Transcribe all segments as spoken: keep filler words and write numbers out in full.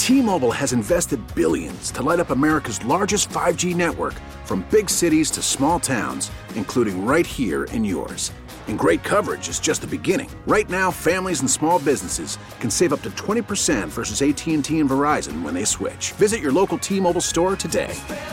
T-Mobile has invested billions to light up America's largest five G network, from big cities to small towns, including right here in yours. And great coverage is just the beginning. Right now, families and small businesses can save up to twenty percent versus A T and T and Verizon when they switch. Visit your local T-Mobile store today.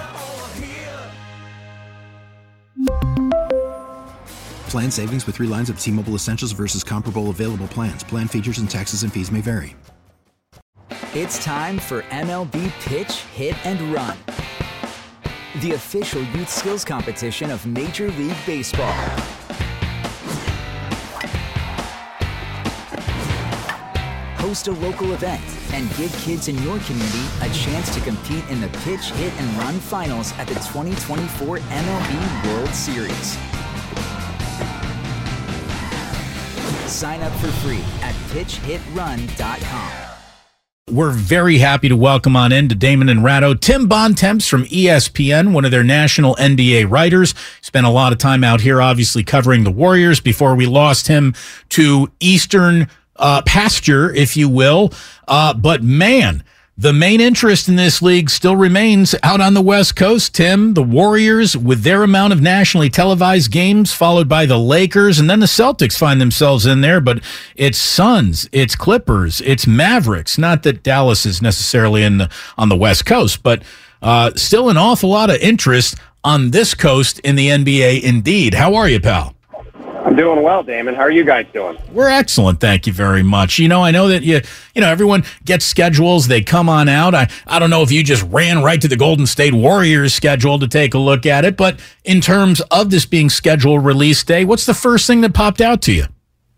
Plan savings with three lines of T-Mobile Essentials versus comparable available plans. Plan features and taxes and fees may vary. It's time for M L B Pitch, Hit, and Run, the official youth skills competition of Major League Baseball. Host a local event and give kids in your community a chance to compete in the Pitch, Hit, and Run finals at the twenty twenty-four M L B World Series. Sign up for free at pitch hit run dot com. We're very happy to welcome on in to Damon and Ratto Tim Bontemps from E S P N, one of their national N B A writers. Spent a lot of time out here, obviously, covering the Warriors before we lost him to Eastern uh, pasture, if you will. Uh, but, man, the main interest in this league still remains out on the West Coast, Tim. The Warriors, with their amount of nationally televised games, followed by the Lakers, and then the Celtics find themselves in there. But it's Suns, it's Clippers, it's Mavericks. Not that Dallas is necessarily in the, on the West Coast, but uh, still an awful lot of interest on this coast in the N B A indeed. How are you, pal? I'm doing well, Damon. How are you guys doing? We're excellent. Thank you very much. You know, I know that you, you know, everyone gets schedules. They come on out. I, I don't know if you just ran right to the Golden State Warriors schedule to take a look at it, but in terms of this being scheduled release day, what's the first thing that popped out to you?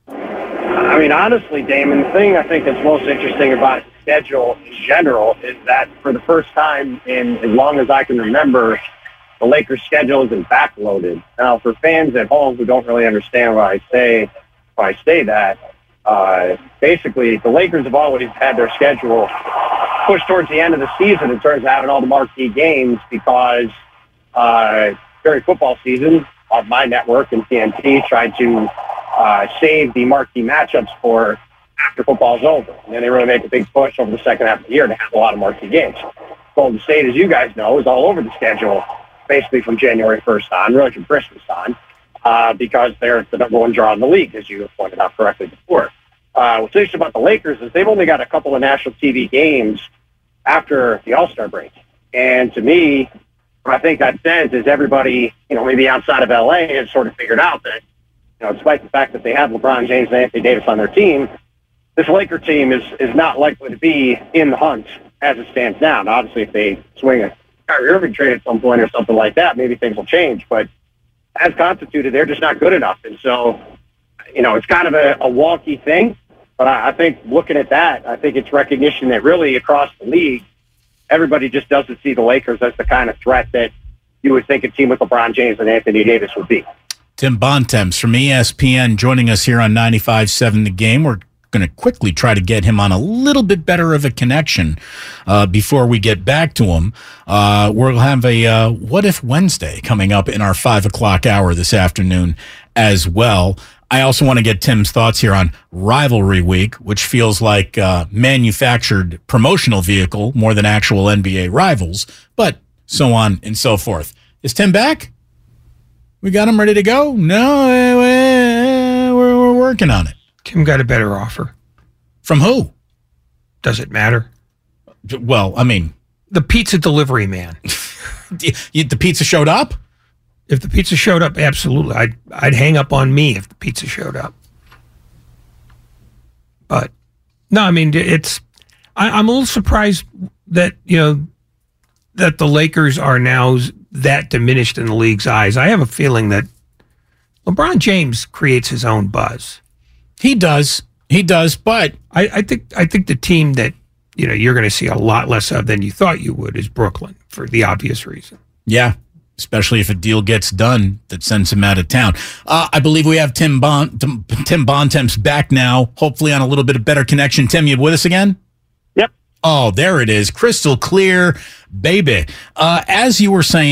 I mean, honestly, Damon, the thing I think that's most interesting about the schedule in general is that for the first time in as long as I can remember, the Lakers' schedule isn't backloaded. Now, for fans at home who don't really understand why I say why I say that, uh, basically the Lakers have always had their schedule pushed towards the end of the season in terms of having all the marquee games because uh, during football season, on my network and T N T tried to uh, save the marquee matchups for after football's over. And then they really make a big push over the second half of the year to have a lot of marquee games. Golden State, as you guys know, is all over the schedule basically from January first on, really from Christmas on, uh, because they're the number one draw in the league, as you pointed out correctly before. Uh, what's interesting about the Lakers is they've only got a couple of national T V games after the All-Star break. And to me, what I think that says is everybody, you know, maybe outside of L A has sort of figured out that, you know, despite the fact that they have LeBron James and Anthony Davis on their team, this Laker team is, is not likely to be in the hunt as it stands now. Now, obviously, if they swing a Kyrie Irving trade at some point or something like that, maybe things will change. But as constituted, they're just not good enough. And so, you know, it's kind of a, a wonky thing. But I, I think looking at that, I think it's recognition that really across the league, everybody just doesn't see the Lakers as the kind of threat that you would think a team with LeBron James and Anthony Davis would be. Tim Bontemps from E S P N joining us here on ninety-five point seven The Game. We're going to quickly try to get him on a little bit better of a connection uh, before we get back to him. Uh, we'll have a uh, What If Wednesday coming up in our five o'clock hour this afternoon as well. I also want to get Tim's thoughts here on Rivalry Week, which feels like a manufactured promotional vehicle more than actual N B A rivals, but so on and so forth. Is Tim back? We got him ready to go? No, we're, we're working on it. Tim got a better offer. From who? Does it matter? Well, I mean... The pizza delivery man. The pizza showed up? If the pizza showed up, absolutely. I'd, I'd hang up on me if the pizza showed up. But, no, I mean, it's... I, I'm a little surprised that, you know, that the Lakers are now that diminished in the league's eyes. I have a feeling that LeBron James creates his own buzz. He does. He does, but I, I think I think the team that, you know, you're going to see a lot less of than you thought you would is Brooklyn, for the obvious reason. Yeah, especially if a deal gets done that sends him out of town. Uh, I believe we have Tim Bon Tim, Tim Bontemps back now, hopefully on a little bit of better connection. Tim, you with us again? Yep. Oh, there it is. Crystal clear, baby. Uh, as you were saying,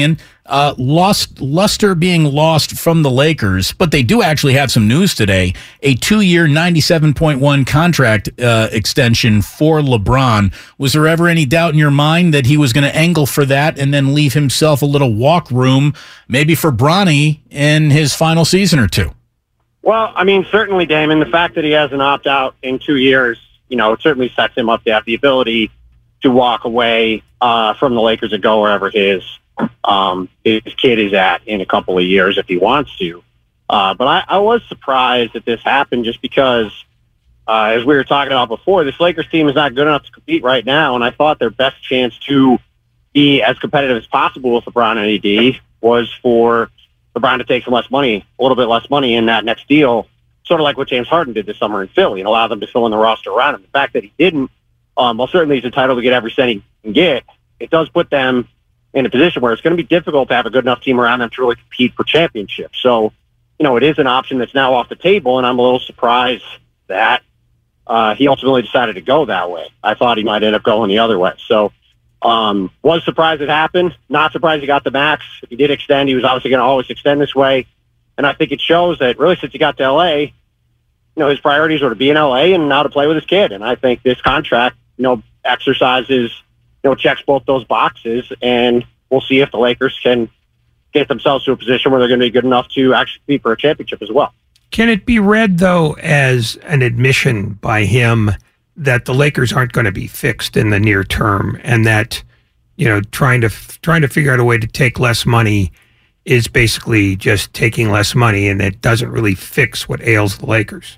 Uh, lost luster being lost from the Lakers, but they do actually have some news today. A two-year, ninety-seven point one contract uh, extension for LeBron. Was there ever any doubt in your mind that he was going to angle for that and then leave himself a little walk room, maybe for Bronny in his final season or two? Well, I mean, certainly, Damon, the fact that he has an opt-out in two years, you know, it certainly sets him up to have the ability to walk away uh, from the Lakers and go wherever his um, his kid is at in a couple of years if he wants to. Uh, but I, I was surprised that this happened just because, uh, as we were talking about before, this Lakers team is not good enough to compete right now, and I thought their best chance to be as competitive as possible with LeBron and A D was for LeBron to take some less money, a little bit less money in that next deal, sort of like what James Harden did this summer in Philly and allow them to fill in the roster around him. The fact that he didn't, um, well, certainly he's entitled to get every cent he can get. It does put them in a position where it's going to be difficult to have a good enough team around them to really compete for championships. So, you know, it is an option that's now off the table, and I'm a little surprised that uh, he ultimately decided to go that way. I thought he might end up going the other way. So, um, was surprised it happened. Not surprised he got the max. If he did extend, he was obviously going to always extend this way. And I think it shows that really since he got to L A, you know, his priorities were to be in L A and now to play with his kid. And I think this contract, you know, exercises, you know, checks both those boxes, and we'll see if the Lakers can get themselves to a position where they're going to be good enough to actually compete for a championship as well. Can it be read, though, as an admission by him that the Lakers aren't going to be fixed in the near term, and that, you know, trying to trying to figure out a way to take less money is basically just taking less money, and it doesn't really fix what ails the Lakers?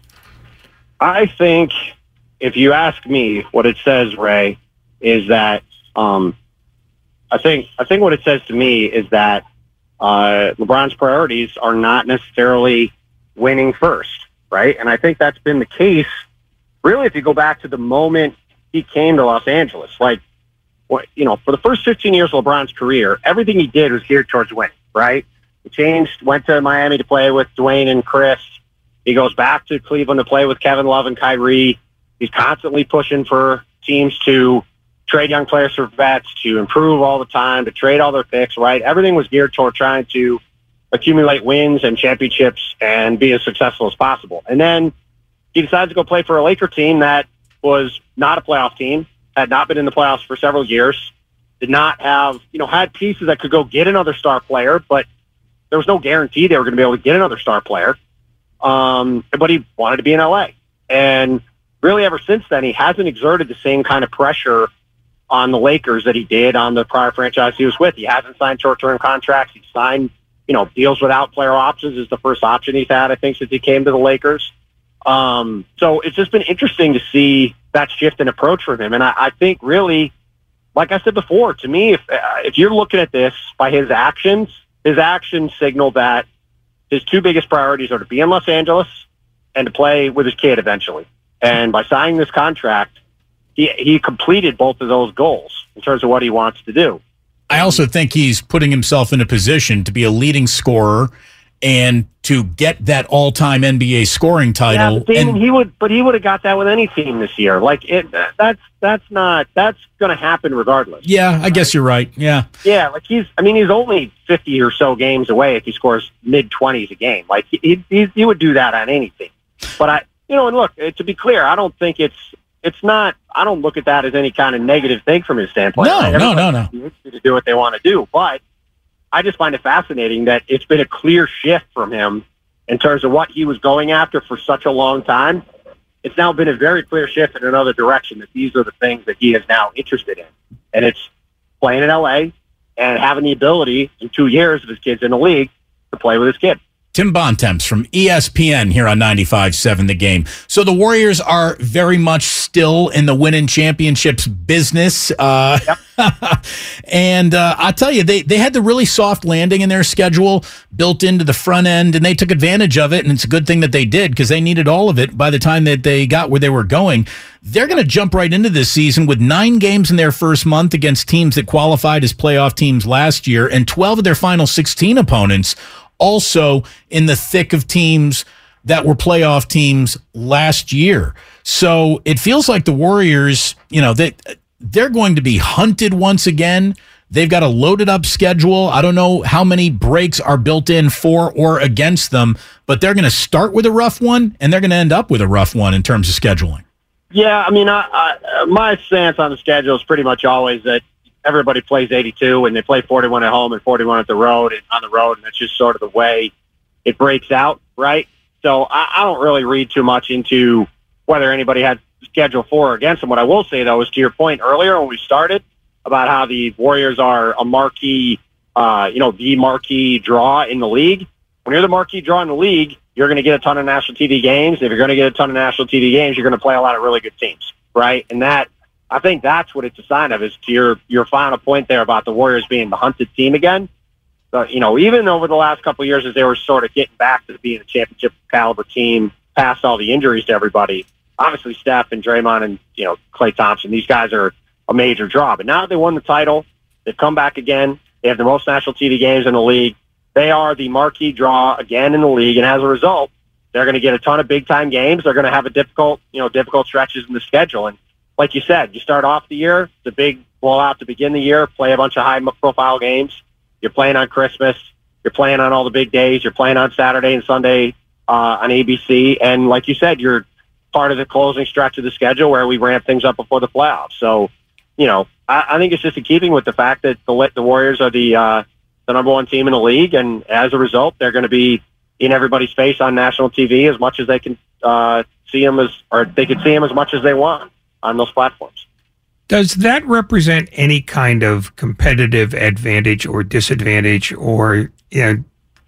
I think if you ask me, what it says, Ray, is that um, I think I think what it says to me is that uh, LeBron's priorities are not necessarily winning first, right? And I think that's been the case, really, if you go back to the moment he came to Los Angeles. Like, what, you know, for the first fifteen years of LeBron's career, everything he did was geared towards winning, right? He changed, went to Miami to play with Dwayne and Chris. He goes back to Cleveland to play with Kevin Love and Kyrie. He's constantly pushing for teams to trade young players for vets, to improve all the time, to trade all their picks, right? Everything was geared toward trying to accumulate wins and championships and be as successful as possible. And then he decides to go play for a Laker team that was not a playoff team, had not been in the playoffs for several years, did not have, you know, had pieces that could go get another star player, but there was no guarantee they were going to be able to get another star player. Um, but he wanted to be in L A. And really ever since then, he hasn't exerted the same kind of pressure on the Lakers that he did on the prior franchise he was with. He hasn't signed short-term contracts. He's signed, you know, deals without player options is the first option he's had, I think, since he came to the Lakers. Um, so it's just been interesting to see that shift in approach from him. And I, I think really, like I said before, to me, if uh, if you're looking at this by his actions, his actions signal that his two biggest priorities are to be in Los Angeles and to play with his kid eventually. And by signing this contract, he he completed both of those goals in terms of what he wants to do. I also think he's putting himself in a position to be a leading scorer and to get that all-time N B A scoring title. Yeah, but Damon, and, he would, but he would have got that with any team this year. Like it, that's that's not that's going to happen regardless. Yeah, I right? guess you're right. Yeah, yeah. Like he's, I mean, he's only fifty or so games away if he scores mid twenties a game. Like he he, he would do that on anything. But I, you know, and look, to be clear, I don't think it's it's not. I don't look at that as any kind of negative thing from his standpoint. No, right? no, no, no. To do what they want to do, but I just find it fascinating that it's been a clear shift from him in terms of what he was going after for such a long time. It's now been a very clear shift in another direction, that these are the things that he is now interested in. And it's playing in L A and having the ability in two years of his kids in the league to play with his kid. Tim Bontemps from E S P N here on ninety-five seven The Game. So the Warriors are very much still in the winning championships business. Uh, yep. and uh, I'll tell you, they, they had the really soft landing in their schedule built into the front end, and they took advantage of it, and it's a good thing that they did because they needed all of it by the time that they got where they were going. They're going to jump right into this season with nine games in their first month against teams that qualified as playoff teams last year, and twelve of their final sixteen opponents also in the thick of teams that were playoff teams last year. So it feels like the Warriors, you know, they, they're going to be hunted once again. They've got a loaded up schedule. I don't know how many breaks are built in for or against them, but they're going to start with a rough one, and they're going to end up with a rough one in terms of scheduling. Yeah, I mean, I, I, my stance on the schedule is pretty much always that everybody plays eighty-two, and they play forty-one at home and forty-one at the road and on the road, and that's just sort of the way it breaks out, right? So I, I don't really read too much into whether anybody had schedule for or against them. What I will say, though, is to your point earlier when we started about how the Warriors are a marquee, uh, you know, the marquee draw in the league. When you're the marquee draw in the league, you're going to get a ton of national T V games. If you're going to get a ton of national T V games, you're going to play a lot of really good teams, right? And that, I think that's what it's a sign of, is to your, your final point there about the Warriors being the hunted team again. So, you know, even over the last couple of years as they were sort of getting back to being a championship caliber team past all the injuries to everybody, obviously Steph and Draymond and, you know, Klay Thompson, these guys are a major draw. But now that they won the title, they've come back again. They have the most national T V games in the league. They are the marquee draw again in the league. And as a result, they're going to get a ton of big-time games. They're going to have a difficult, you know, difficult stretches in the schedule. And like you said, you start off the year, the big blowout to begin the year, play a bunch of high-profile games. You're playing on Christmas. You're playing on all the big days. You're playing on Saturday and Sunday uh, on A B C. And like you said, you're part of the closing stretch of the schedule where we ramp things up before the playoffs. So, you know, I, I think it's just in keeping with the fact that the, the Warriors are the uh, the number one team in the league. And as a result, they're going to be in everybody's face on national T V as much as they can uh, see them as, or they can see them as much as they want on those platforms. Does that represent any kind of competitive advantage or disadvantage, or, you know,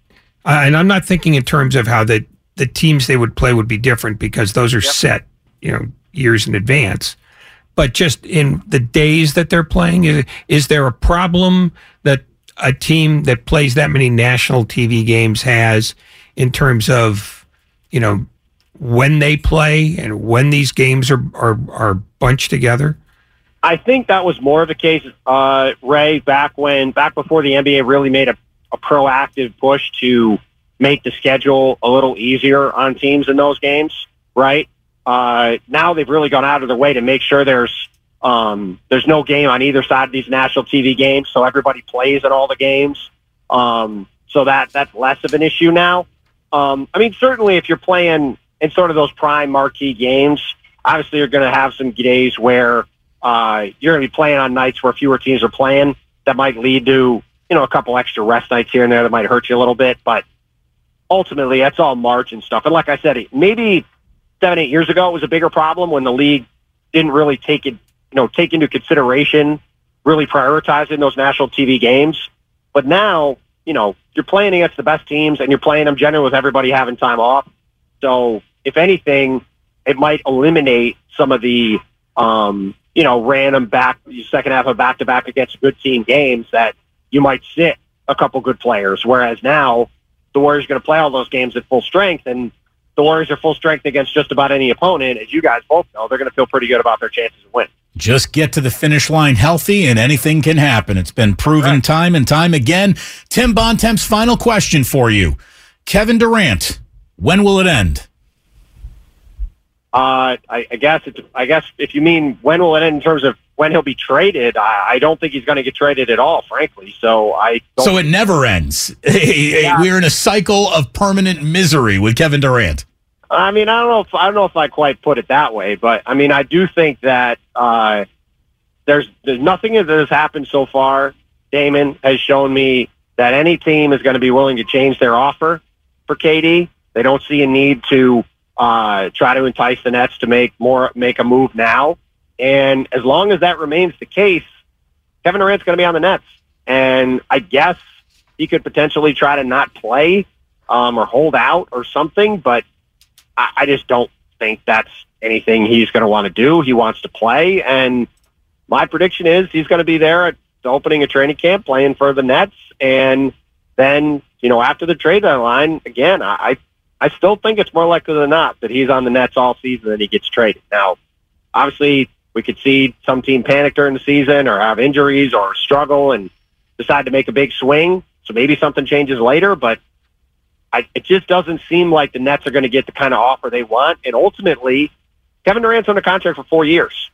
and I'm not thinking in terms of how the, the teams they would play would be different because those are yep. set, you know, years in advance, but just in the days that they're playing, is, is there a problem that a team that plays that many national T V games has in terms of, you know, when they play and when these games are, are, are bunched together? I think that was more of the case, uh, Ray, back when, back before the N B A really made a, a proactive push to make the schedule a little easier on teams in those games, right? Uh, now they've really gone out of their way to make sure there's um, there's no game on either side of these national T V games, so everybody plays in all the games. Um, so that that's less of an issue now. Um, I mean, certainly if you're playing in sort of those prime marquee games, obviously you're going to have some days where Uh, you're going to be playing on nights where fewer teams are playing. That might lead to, you know, a couple extra rest nights here and there that might hurt you a little bit. But ultimately, that's all margin stuff. And like I said, maybe seven, eight years ago, it was a bigger problem when the league didn't really take it, you know, take into consideration really prioritizing those national T V games. But now, you know, you're playing against the best teams and you're playing them generally with everybody having time off. So if anything, it might eliminate some of the, um, you know, random back, second half of back-to-back against good team games that you might sit a couple good players. Whereas now the Warriors are going to play all those games at full strength, and the Warriors are full strength against just about any opponent. As you guys both know, they're going to feel pretty good about their chances of winning. Just get to the finish line healthy and anything can happen. It's been proven right. time and time again. Tim Bontemps, final question for you. Kevin Durant, when will it end? Uh, I, I guess it's, I guess if you mean when will it end in terms of when he'll be traded, I, I don't think he's going to get traded at all, frankly. So I don't so it never ends. Yeah. We're in a cycle of permanent misery with Kevin Durant. I mean, I don't know if I don't know if I quite put it that way, but I mean, I do think that uh, there's there's nothing that has happened so far. Damon has shown me that any team is going to be willing to change their offer for K D. They don't see a need to Uh, try to entice the Nets to make more, make a move now. And as long as that remains the case, Kevin Durant's going to be on the Nets. And I guess he could potentially try to not play um, or hold out or something, but I, I just don't think that's anything he's going to want to do. He wants to play. And my prediction is he's going to be there at the opening of training camp playing for the Nets. And then, you know, after the trade deadline, again, I, I I still think it's more likely than not that he's on the Nets all season and he gets traded. Now, obviously, we could see some team panic during the season or have injuries or struggle and decide to make a big swing. So maybe something changes later, but I, it just doesn't seem like the Nets are going to get the kind of offer they want. And ultimately, Kevin Durant's under contract for four years.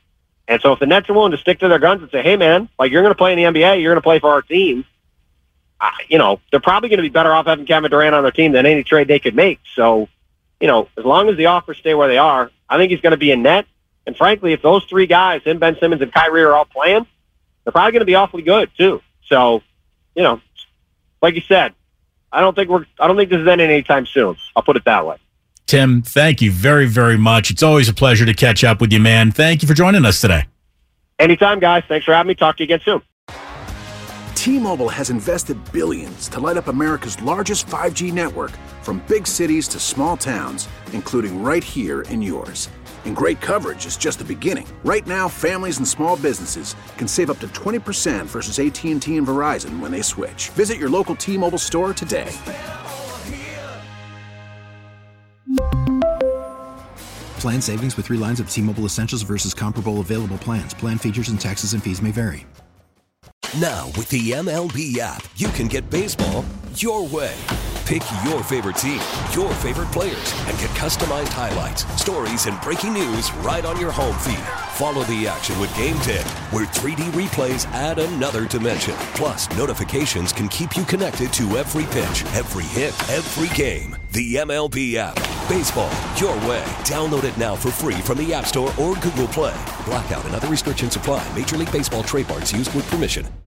And so if the Nets are willing to stick to their guns and say, hey, man, like you're going to play in the N B A, you're going to play for our team, uh, you know, they're probably going to be better off having Kevin Durant on their team than any trade they could make. So, you know, as long as the offers stay where they are, I think he's going to be in net. And frankly, if those three guys, him, Ben Simmons, and Kyrie are all playing, they're probably going to be awfully good too. So, you know, like you said, I don't think we're. I don't think this is ending anytime soon. I'll put it that way. Tim, thank you very, very much. It's always a pleasure to catch up with you, man. Thank you for joining us today. Anytime, guys. Thanks for having me. Talk to you again soon. T-Mobile has invested billions to light up America's largest five G network, from big cities to small towns, including right here in yours. And great coverage is just the beginning. Right now, families and small businesses can save up to twenty percent versus A T and T and Verizon when they switch. Visit your local T-Mobile store today. Plan savings with three lines of T-Mobile Essentials versus comparable available plans. Plan features and taxes and fees may vary. Now, with the M L B app, you can get baseball your way. Pick your favorite team, your favorite players, and get customized highlights, stories, and breaking news right on your home feed. Follow the action with Game Day, where three D replays add another dimension. Plus, notifications can keep you connected to every pitch, every hit, every game. The M L B app. Baseball your way. Download it now for free from the App Store or Google Play. Blackout and other restrictions apply. Major League Baseball trademarks used with permission.